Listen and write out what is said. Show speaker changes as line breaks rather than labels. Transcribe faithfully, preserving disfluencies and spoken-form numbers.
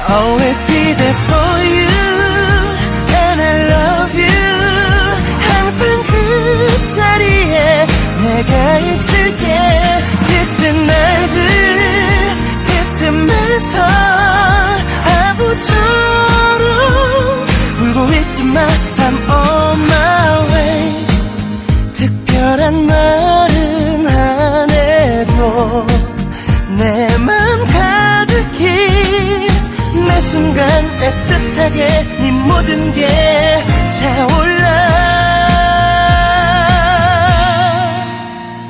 always be there for you and I love you. 항상 그 자리에 내가 있을게. 짙은 날들 틈에서 아부처럼 울고 있지만 I'm on my way. 특별한 말은 안 해도 내 맘 가득히 매 순간 애틋하게 네 모든 게